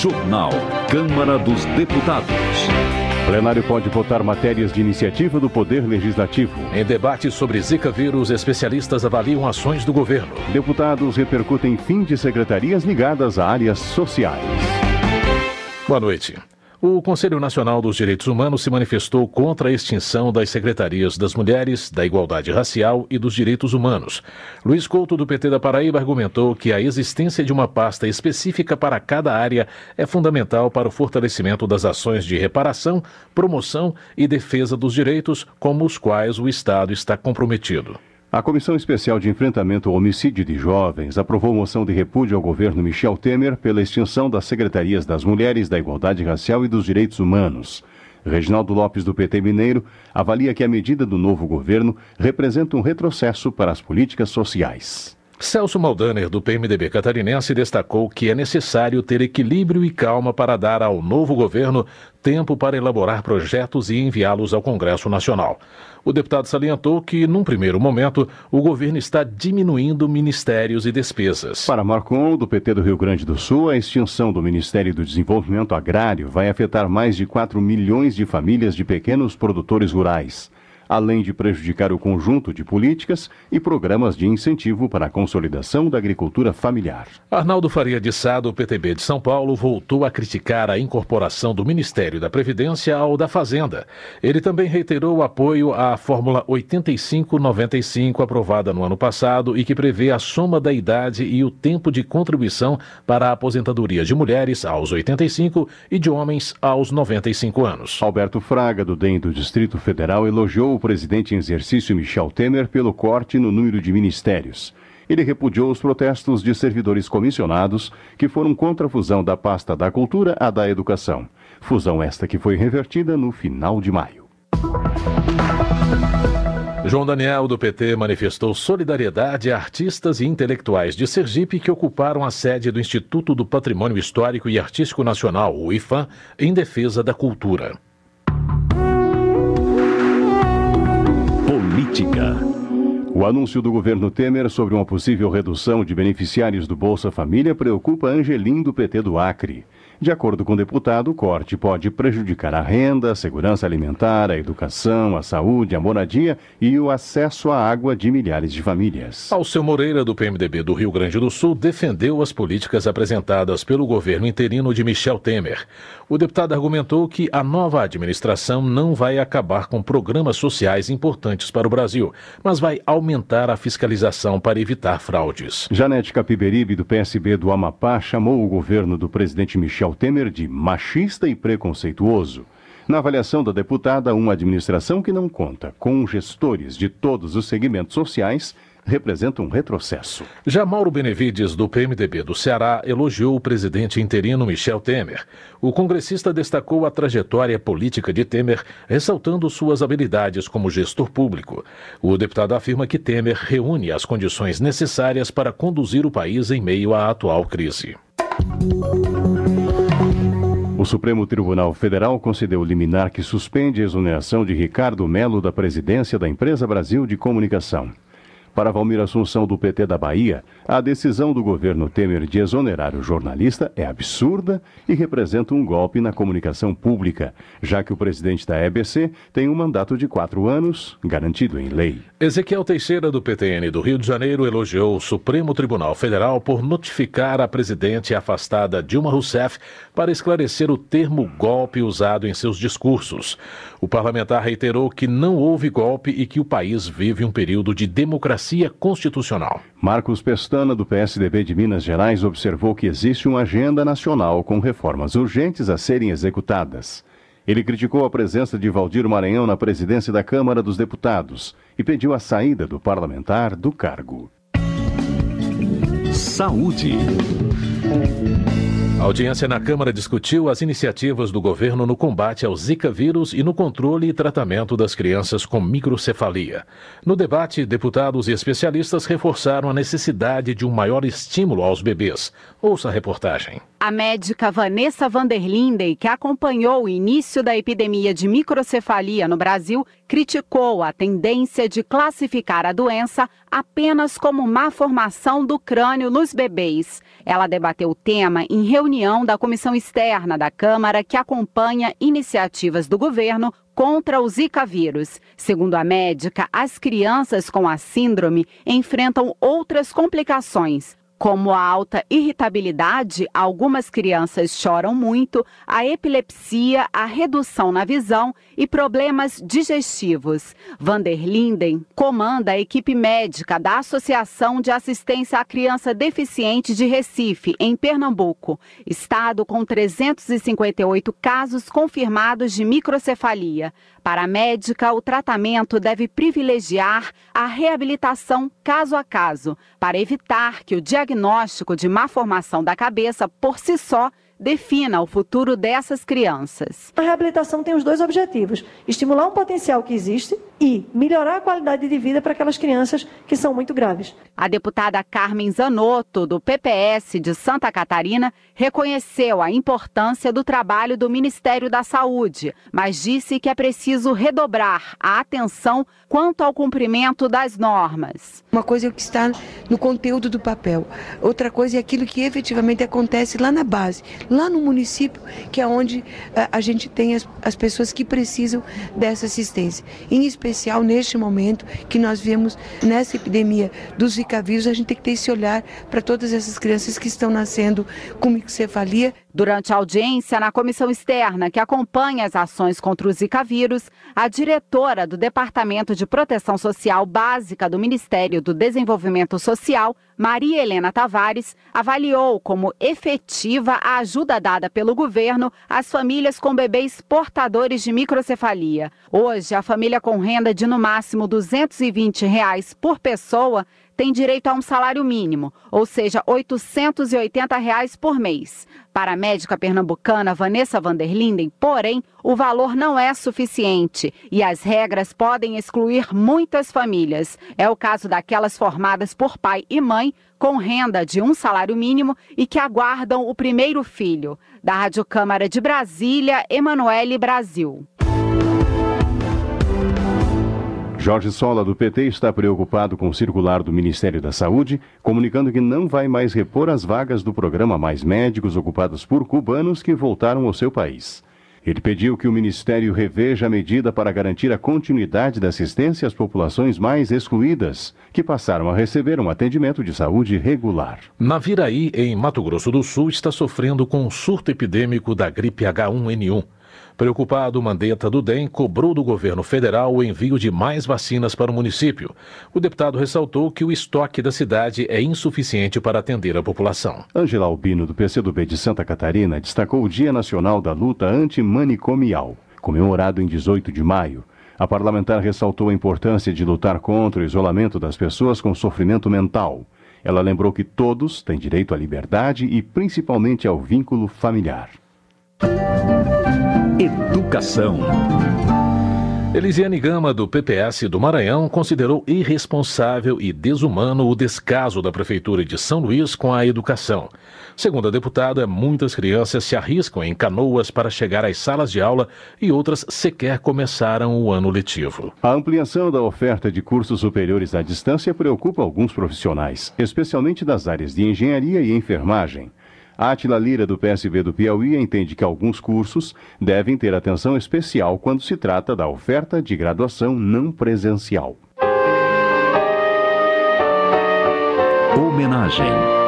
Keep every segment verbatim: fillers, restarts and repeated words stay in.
Jornal. Câmara dos Deputados. Plenário pode votar matérias de iniciativa do Poder Legislativo. Em debate sobre Zika vírus, especialistas avaliam ações do governo. Deputados repercutem fim de secretarias ligadas a áreas sociais. Boa noite. O Conselho Nacional dos Direitos Humanos se manifestou contra a extinção das secretarias das Mulheres, da Igualdade Racial e dos Direitos Humanos. Luiz Couto, do P T da Paraíba, argumentou que a existência de uma pasta específica para cada área é fundamental para o fortalecimento das ações de reparação, promoção e defesa dos direitos, como os quais o Estado está comprometido. A Comissão Especial de Enfrentamento ao Homicídio de Jovens aprovou moção de repúdio ao governo Michel Temer pela extinção das secretarias das Mulheres, da Igualdade Racial e dos Direitos Humanos. Reginaldo Lopes, do P T Mineiro, avalia que a medida do novo governo representa um retrocesso para as políticas sociais. Celso Maldaner, do P M D B catarinense, destacou que é necessário ter equilíbrio e calma para dar ao novo governo tempo para elaborar projetos e enviá-los ao Congresso Nacional. O deputado salientou que, num primeiro momento, o governo está diminuindo ministérios e despesas. Para Marcon, do P T do Rio Grande do Sul, a extinção do Ministério do Desenvolvimento Agrário vai afetar mais de quatro milhões de famílias de pequenos produtores rurais, além de prejudicar o conjunto de políticas e programas de incentivo para a consolidação da agricultura familiar. Arnaldo Faria de Sá, do P T B de São Paulo, voltou a criticar a incorporação do Ministério da Previdência ao da Fazenda. Ele também reiterou o apoio à Fórmula oitenta e cinco noventa e cinco, aprovada no ano passado e que prevê a soma da idade e o tempo de contribuição para a aposentadoria de mulheres aos oitenta e cinco e de homens aos noventa e cinco anos. Alberto Fraga, do D E M do Distrito Federal, elogiou o presidente em exercício Michel Temer pelo corte no número de ministérios. Ele repudiou os protestos de servidores comissionados que foram contra a fusão da pasta da Cultura à da Educação. Fusão esta que foi revertida no final de maio. João Daniel, do P T, manifestou solidariedade a artistas e intelectuais de Sergipe que ocuparam a sede do Instituto do Patrimônio Histórico e Artístico Nacional, o IFAM, em defesa da cultura. Política. O anúncio do governo Temer sobre uma possível redução de beneficiários do Bolsa Família preocupa Angelim, do P T do Acre. De acordo com o deputado, o corte pode prejudicar a renda, a segurança alimentar, a educação, a saúde, a moradia e o acesso à água de milhares de famílias. Alceu Moreira, do P M D B do Rio Grande do Sul, defendeu as políticas apresentadas pelo governo interino de Michel Temer. O deputado argumentou que a nova administração não vai acabar com programas sociais importantes para o Brasil, mas vai aumentar a fiscalização para evitar fraudes. Janete Capiberibe, do P S B do Amapá, chamou o governo do presidente Michel Temer de machista e preconceituoso. Na avaliação da deputada, uma administração que não conta com gestores de todos os segmentos sociais representa um retrocesso. Já Mauro Benevides, do P M D B do Ceará, elogiou o presidente interino Michel Temer. O congressista destacou a trajetória política de Temer, ressaltando suas habilidades como gestor público. O deputado afirma que Temer reúne as condições necessárias para conduzir o país em meio à atual crise. O Supremo Tribunal Federal concedeu liminar que suspende a exoneração de Ricardo Melo da presidência da Empresa Brasil de Comunicação. Para Valmir Assunção, do P T da Bahia, a decisão do governo Temer de exonerar o jornalista é absurda e representa um golpe na comunicação pública, já que o presidente da E B C tem um mandato de quatro anos, garantido em lei. Ezequiel Teixeira, do P T N do Rio de Janeiro, elogiou o Supremo Tribunal Federal por notificar a presidente afastada Dilma Rousseff para esclarecer o termo golpe usado em seus discursos. O parlamentar reiterou que não houve golpe e que o país vive um período de democracia constitucional. Marcos Pestana, do P S D B de Minas Gerais, observou que existe uma agenda nacional com reformas urgentes a serem executadas. Ele criticou a presença de Valdir Maranhão na presidência da Câmara dos Deputados e pediu a saída do parlamentar do cargo. Saúde. A audiência na Câmara discutiu as iniciativas do governo no combate ao Zika vírus e no controle e tratamento das crianças com microcefalia. No debate, deputados e especialistas reforçaram a necessidade de um maior estímulo aos bebês. Ouça a reportagem. A médica Vanessa van der Linden, que acompanhou o início da epidemia de microcefalia no Brasil, criticou a tendência de classificar a doença apenas como má formação do crânio nos bebês. Ela debateu o tema em reunião da comissão externa da Câmara que acompanha iniciativas do governo contra o Zika vírus. Segundo a médica, as crianças com a síndrome enfrentam outras complicações, como a alta irritabilidade, algumas crianças choram muito, a epilepsia, a redução na visão e problemas digestivos. Van der Linden comanda a equipe médica da Associação de Assistência à Criança Deficiente de Recife, em Pernambuco, estado com trezentos e cinquenta e oito casos confirmados de microcefalia. Para a médica, o tratamento deve privilegiar a reabilitação caso a caso, para evitar que o diagnóstico de má formação da cabeça, por si só, defina o futuro dessas crianças. A reabilitação tem os dois objetivos: estimular um potencial que existe e melhorar a qualidade de vida para aquelas crianças que são muito graves. A deputada Carmen Zanotto, do P P S de Santa Catarina, reconheceu a importância do trabalho do Ministério da Saúde, mas disse que é preciso redobrar a atenção quanto ao cumprimento das normas. Uma coisa é o que está no conteúdo do papel, outra coisa é aquilo que efetivamente acontece lá na base, lá no município, que é onde a, a gente tem as, as pessoas que precisam dessa assistência. Em especial neste momento que nós vemos nessa epidemia dos Zika vírus, a gente tem que ter esse olhar para todas essas crianças que estão nascendo com microcefalia. Durante a audiência na comissão externa que acompanha as ações contra o Zika vírus, a diretora do Departamento de Proteção Social Básica do Ministério do Desenvolvimento Social, Maria Helena Tavares, avaliou como efetiva a ajuda dada pelo governo às famílias com bebês portadores de microcefalia. Hoje, a família com renda de no máximo duzentos e vinte reais por pessoa tem direito a um salário mínimo, ou seja, oitocentos e oitenta reais por mês. Para a médica pernambucana Vanessa van der Linden, porém, o valor não é suficiente e as regras podem excluir muitas famílias. É o caso daquelas formadas por pai e mãe com renda de um salário mínimo e que aguardam o primeiro filho. Da Rádio Câmara de Brasília, Emanuele Brasil. Jorge Sola, do P T, está preocupado com o circular do Ministério da Saúde, comunicando que não vai mais repor as vagas do programa Mais Médicos ocupadas por cubanos que voltaram ao seu país. Ele pediu que o Ministério reveja a medida para garantir a continuidade da assistência às populações mais excluídas, que passaram a receber um atendimento de saúde regular. Naviraí, em Mato Grosso do Sul, está sofrendo com um surto epidêmico da gripe H um N um. Preocupado, o Mandetta do D E M cobrou do governo federal o envio de mais vacinas para o município. O deputado ressaltou que o estoque da cidade é insuficiente para atender a população. Ângela Albino, do P C do B de Santa Catarina, destacou o Dia Nacional da Luta Antimanicomial, comemorado em dezoito de maio. A parlamentar ressaltou a importância de lutar contra o isolamento das pessoas com sofrimento mental. Ela lembrou que todos têm direito à liberdade e principalmente ao vínculo familiar. Educação. Elisiane Gama, do P P S do Maranhão, considerou irresponsável e desumano o descaso da Prefeitura de São Luís com a educação. Segundo a deputada, muitas crianças se arriscam em canoas para chegar às salas de aula e outras sequer começaram o ano letivo. A ampliação da oferta de cursos superiores à distância preocupa alguns profissionais, especialmente das áreas de engenharia e enfermagem. Átila Lira, do P S B do Piauí, entende que alguns cursos devem ter atenção especial quando se trata da oferta de graduação não presencial. Homenagem.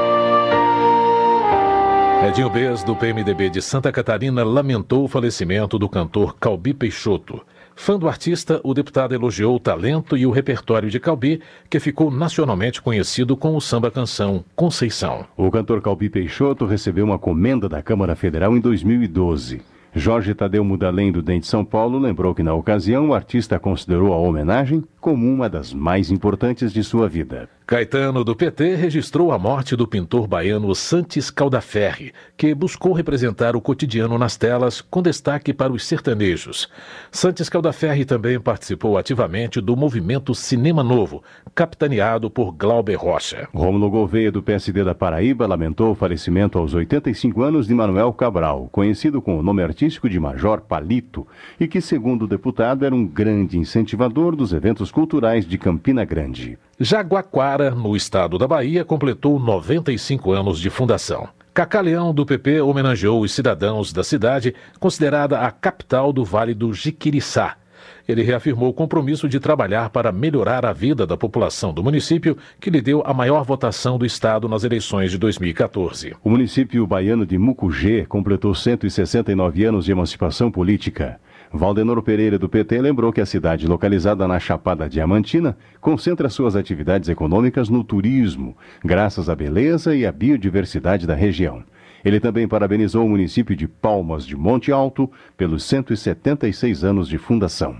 Edinho Bez, do P M D B de Santa Catarina, lamentou o falecimento do cantor Calbi Peixoto. Fã do artista, o deputado elogiou o talento e o repertório de Calbi, que ficou nacionalmente conhecido com o samba-canção Conceição. O cantor Calbi Peixoto recebeu uma comenda da Câmara Federal em dois mil e doze. Jorge Tadeu Mudalém, do D E M de São Paulo, lembrou que na ocasião o artista considerou a homenagem como uma das mais importantes de sua vida. Caetano, do P T, registrou a morte do pintor baiano Santis Caldaferri, que buscou representar o cotidiano nas telas, com destaque para os sertanejos. Santis Caldaferri também participou ativamente do movimento Cinema Novo, capitaneado por Glauber Rocha. Rômulo Gouveia, do P S D da Paraíba, lamentou o falecimento aos oitenta e cinco anos de Manuel Cabral, conhecido com o nome artístico de Major Palito, e que, segundo o deputado, era um grande incentivador dos eventos culturais de Campina Grande. Jaguaquara, no estado da Bahia, completou noventa e cinco anos de fundação. Cacá Leão, do P P, homenageou os cidadãos da cidade, considerada a capital do Vale do Jiquiriçá. Ele reafirmou o compromisso de trabalhar para melhorar a vida da população do município, que lhe deu a maior votação do estado nas eleições de dois mil e quatorze. O município baiano de Mucugê completou cento e sessenta e nove anos de emancipação política. Valdenor Pereira, do P T, lembrou que a cidade, localizada na Chapada Diamantina, concentra suas atividades econômicas no turismo, graças à beleza e à biodiversidade da região. Ele também parabenizou o município de Palmas de Monte Alto pelos cento e setenta e seis anos de fundação.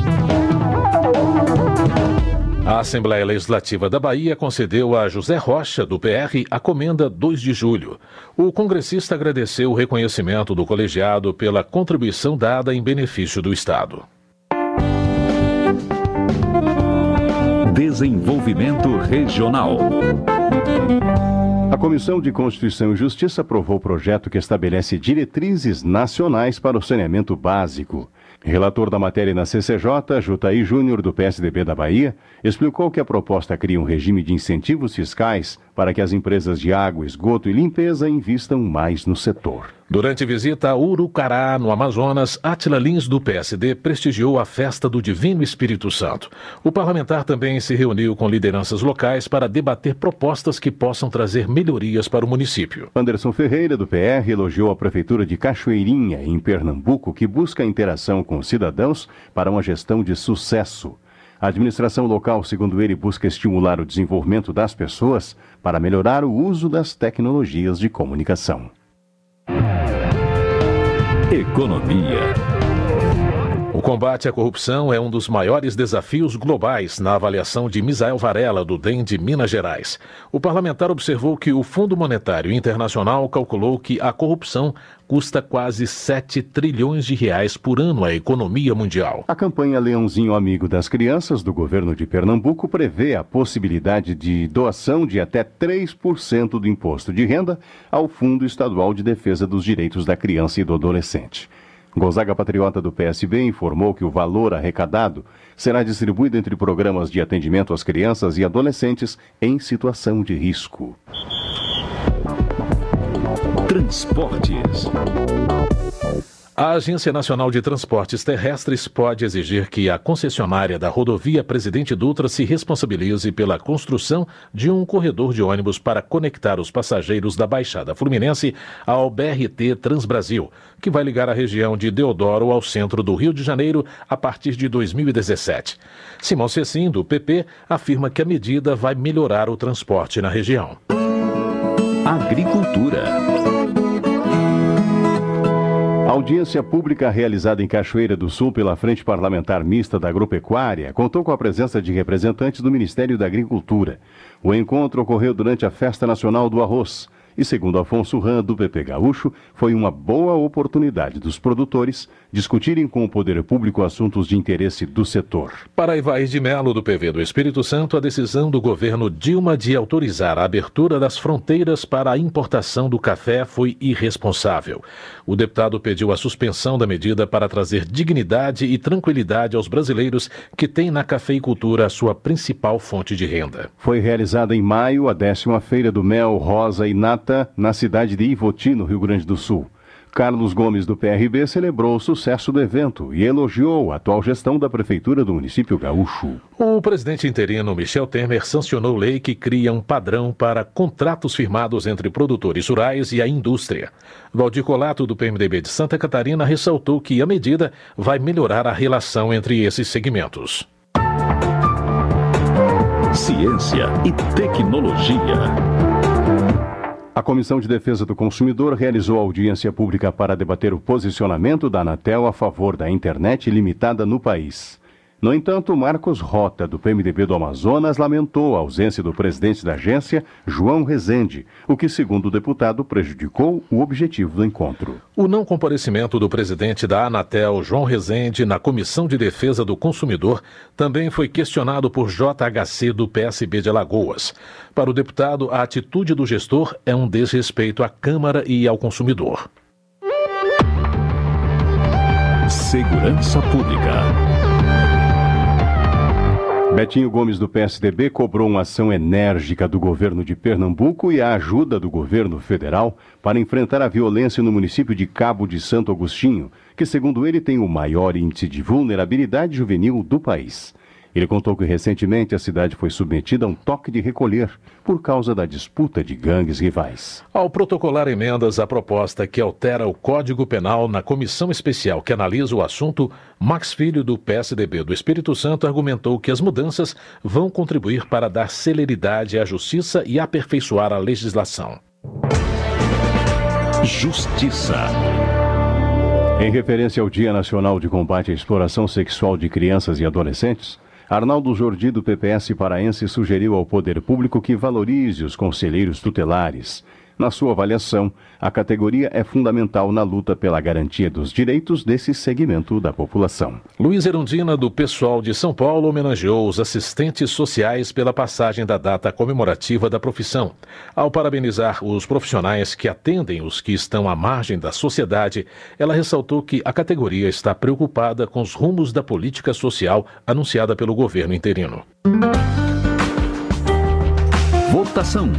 A Assembleia Legislativa da Bahia concedeu a José Rocha, do P R, a Comenda dois de julho. O congressista agradeceu o reconhecimento do colegiado pela contribuição dada em benefício do Estado. Desenvolvimento Regional. A Comissão de Constituição e Justiça aprovou o projeto que estabelece diretrizes nacionais para o saneamento básico. Relator da matéria na C C J, Jutaí Júnior, do P S D B da Bahia, explicou que a proposta cria um regime de incentivos fiscais para que as empresas de água, esgoto e limpeza invistam mais no setor. Durante visita a Urucará, no Amazonas, Átila Lins, do P S D, prestigiou a festa do Divino Espírito Santo. O parlamentar também se reuniu com lideranças locais para debater propostas que possam trazer melhorias para o município. Anderson Ferreira, do P R, elogiou a Prefeitura de Cachoeirinha, em Pernambuco, que busca a interação com os cidadãos para uma gestão de sucesso. A administração local, segundo ele, busca estimular o desenvolvimento das pessoas para melhorar o uso das tecnologias de comunicação. Economia. O combate à corrupção é um dos maiores desafios globais na avaliação de Misael Varela, do D E M de Minas Gerais. O parlamentar observou que o Fundo Monetário Internacional calculou que a corrupção custa quase sete trilhões de reais por ano à economia mundial. A campanha Leãozinho Amigo das Crianças do governo de Pernambuco prevê a possibilidade de doação de até três por cento do imposto de renda ao Fundo Estadual de Defesa dos Direitos da Criança e do Adolescente. Gonzaga Patriota, do P S B, informou que o valor arrecadado será distribuído entre programas de atendimento às crianças e adolescentes em situação de risco. Transportes. A Agência Nacional de Transportes Terrestres pode exigir que a concessionária da rodovia Presidente Dutra se responsabilize pela construção de um corredor de ônibus para conectar os passageiros da Baixada Fluminense ao B R T Transbrasil, que vai ligar a região de Deodoro ao centro do Rio de Janeiro a partir de dois mil e dezessete. Simão Cecim, do P P, afirma que a medida vai melhorar o transporte na região. Agricultura. A audiência pública realizada em Cachoeira do Sul pela Frente Parlamentar Mista da Agropecuária contou com a presença de representantes do Ministério da Agricultura. O encontro ocorreu durante a Festa Nacional do Arroz e, segundo Afonso Ram, do P P Gaúcho, foi uma boa oportunidade dos produtores discutirem com o poder público assuntos de interesse do setor. Para Ivair de Melo, do P V do Espírito Santo, a decisão do governo Dilma de autorizar a abertura das fronteiras para a importação do café foi irresponsável. O deputado pediu a suspensão da medida para trazer dignidade e tranquilidade aos brasileiros que têm na cafeicultura a sua principal fonte de renda. Foi realizada em maio a décima Feira do Mel, Rosa e Nata, na cidade de Ivoti, no Rio Grande do Sul. Carlos Gomes, do P R B, celebrou o sucesso do evento e elogiou a atual gestão da Prefeitura do município gaúcho. O presidente interino Michel Temer sancionou lei que cria um padrão para contratos firmados entre produtores rurais e a indústria. Valdir Colato, do P M D B de Santa Catarina, ressaltou que a medida vai melhorar a relação entre esses segmentos. Ciência e tecnologia. A Comissão de Defesa do Consumidor realizou audiência pública para debater o posicionamento da Anatel a favor da internet limitada no país. No entanto, Marcos Rota, do P M D B do Amazonas, lamentou a ausência do presidente da agência, João Rezende, o que, segundo o deputado, prejudicou o objetivo do encontro. O não comparecimento do presidente da Anatel, João Rezende, na Comissão de Defesa do Consumidor também foi questionado por J H C do P S B de Alagoas. Para o deputado, a atitude do gestor é um desrespeito à Câmara e ao consumidor. Segurança Pública. Betinho Gomes, do P S D B, cobrou uma ação enérgica do governo de Pernambuco e a ajuda do governo federal para enfrentar a violência no município de Cabo de Santo Agostinho, que, segundo ele, tem o maior índice de vulnerabilidade juvenil do país. Ele contou que recentemente a cidade foi submetida a um toque de recolher por causa da disputa de gangues rivais. Ao protocolar emendas à proposta que altera o Código Penal na comissão especial que analisa o assunto, Max Filho, do P S D B do Espírito Santo, argumentou que as mudanças vão contribuir para dar celeridade à justiça e aperfeiçoar a legislação. Justiça. Em referência ao Dia Nacional de Combate à Exploração Sexual de Crianças e Adolescentes, Arnaldo Jordi, do P P S paraense, sugeriu ao poder público que valorize os conselheiros tutelares. Na sua avaliação, a categoria é fundamental na luta pela garantia dos direitos desse segmento da população. Luiz Erundina, do Pessoal de São Paulo, homenageou os assistentes sociais pela passagem da data comemorativa da profissão. Ao parabenizar os profissionais que atendem os que estão à margem da sociedade, ela ressaltou que a categoria está preocupada com os rumos da política social anunciada pelo governo interino. Votação.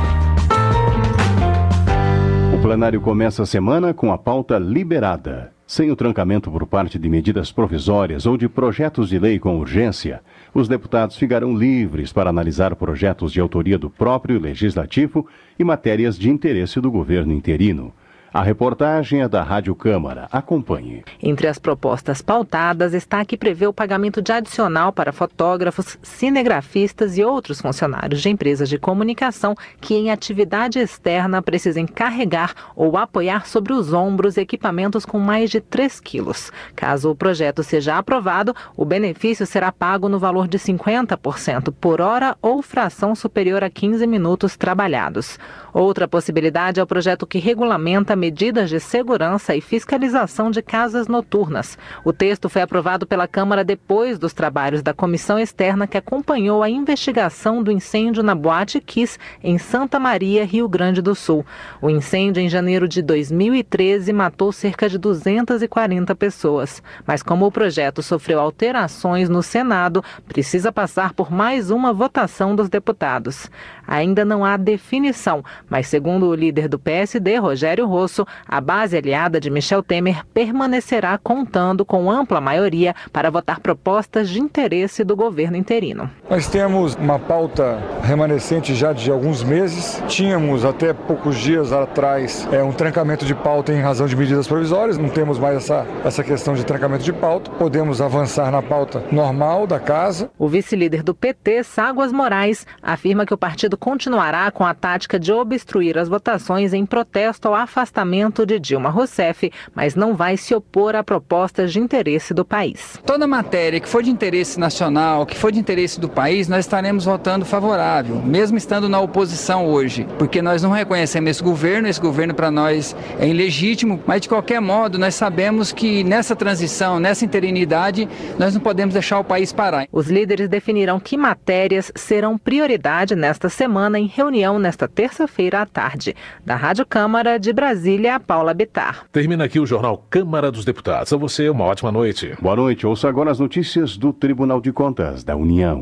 O plenário começa a semana com a pauta liberada. Sem o trancamento por parte de medidas provisórias ou de projetos de lei com urgência, os deputados ficarão livres para analisar projetos de autoria do próprio Legislativo e matérias de interesse do governo interino. A reportagem é da Rádio Câmara. Acompanhe. Entre as propostas pautadas está a que prevê o pagamento de adicional para fotógrafos, cinegrafistas e outros funcionários de empresas de comunicação que em atividade externa precisem carregar ou apoiar sobre os ombros equipamentos com mais de três quilos. Caso o projeto seja aprovado, o benefício será pago no valor de cinquenta por cento por hora ou fração superior a quinze minutos trabalhados. Outra possibilidade é o projeto que regulamenta medidas de segurança e fiscalização de casas noturnas. O texto foi aprovado pela Câmara depois dos trabalhos da comissão externa que acompanhou a investigação do incêndio na Boate Kiss, em Santa Maria, Rio Grande do Sul. O incêndio, em janeiro de dois mil e treze, matou cerca de duzentas e quarenta pessoas. Mas como o projeto sofreu alterações no Senado, precisa passar por mais uma votação dos deputados. Ainda não há definição, mas segundo o líder do P S D, Rogério Rosso, a base aliada de Michel Temer permanecerá contando com ampla maioria para votar propostas de interesse do governo interino. Nós temos uma pauta remanescente já de alguns meses. Tínhamos até poucos dias atrás é, um trancamento de pauta em razão de medidas provisórias. Não temos mais essa, essa questão de trancamento de pauta. Podemos avançar na pauta normal da casa. O vice-líder do P T, Ságuas Moraes, afirma que o partido continuará com a tática de obstruir as votações em protesto ao afastamento de Dilma Rousseff, mas não vai se opor a propostas de interesse do país. Toda matéria que for de interesse nacional, que for de interesse do país, nós estaremos votando favorável, mesmo estando na oposição hoje, porque nós não reconhecemos esse governo, esse governo para nós é ilegítimo, mas de qualquer modo nós sabemos que nessa transição, nessa interinidade, nós não podemos deixar o país parar. Os líderes definirão que matérias serão prioridade nesta semana em reunião nesta terça-feira à tarde. Da Rádio Câmara de Brasília, Paula Bittar. Termina aqui o Jornal Câmara dos Deputados. A você, uma ótima noite. Boa noite. Ouça agora as notícias do Tribunal de Contas da União.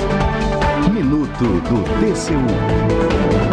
Minuto do T C U.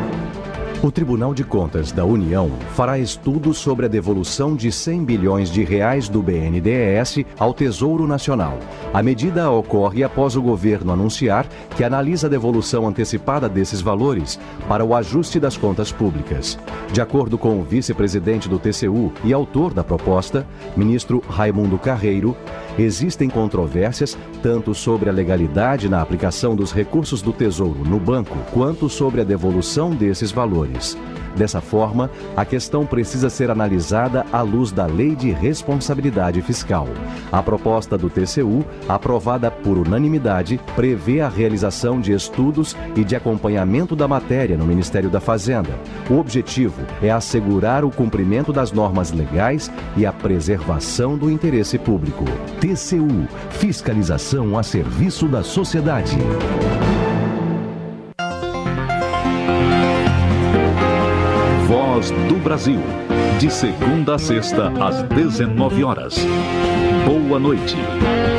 O Tribunal de Contas da União fará estudo sobre a devolução de cem bilhões de reais do B N D E S ao Tesouro Nacional. A medida ocorre após o governo anunciar que analisa a devolução antecipada desses valores para o ajuste das contas públicas. De acordo com o vice-presidente do T C U e autor da proposta, ministro Raimundo Carreiro, existem controvérsias tanto sobre a legalidade na aplicação dos recursos do Tesouro no banco, quanto sobre a devolução desses valores. credores. Dessa forma, a questão precisa ser analisada à luz da Lei de Responsabilidade Fiscal. A proposta do T C U, aprovada por unanimidade, prevê a realização de estudos e de acompanhamento da matéria no Ministério da Fazenda. O objetivo é assegurar o cumprimento das normas legais e a preservação do interesse público. T C U, fiscalização a serviço da sociedade. Voz do Brasil, de segunda a sexta, às dezenove horas. Boa noite.